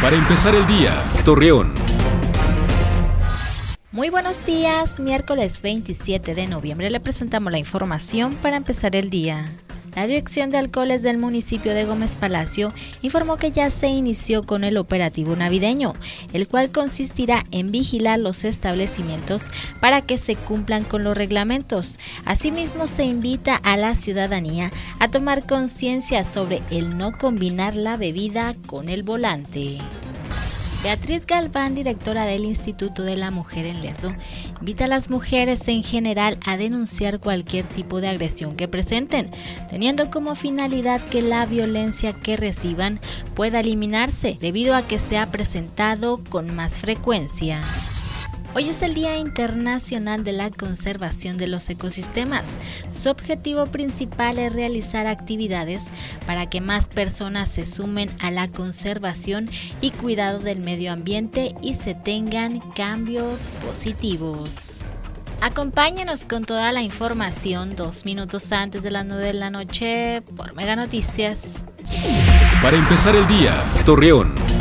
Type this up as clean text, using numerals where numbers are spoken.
Para empezar el día, Torreón. Muy buenos días, miércoles 27 de noviembre le presentamos la información para empezar el día. La Dirección de Alcoholes del municipio de Gómez Palacio informó que ya se inició con el operativo navideño, el cual consistirá en vigilar los establecimientos para que se cumplan con los reglamentos. Asimismo, se invita a la ciudadanía a tomar conciencia sobre el no combinar la bebida con el volante. Beatriz Galván, directora del Instituto de la Mujer en Lerdo, invita a las mujeres en general a denunciar cualquier tipo de agresión que presenten, teniendo como finalidad que la violencia que reciban pueda eliminarse debido a que se ha presentado con más frecuencia. Hoy es el Día Internacional de la Conservación de los Ecosistemas. Su objetivo principal es realizar actividades para que más personas se sumen a la conservación y cuidado del medio ambiente y se tengan cambios positivos. Acompáñanos con toda la información 2 minutos antes de las 9 de la noche por Mega Noticias. Para empezar el día, Torreón.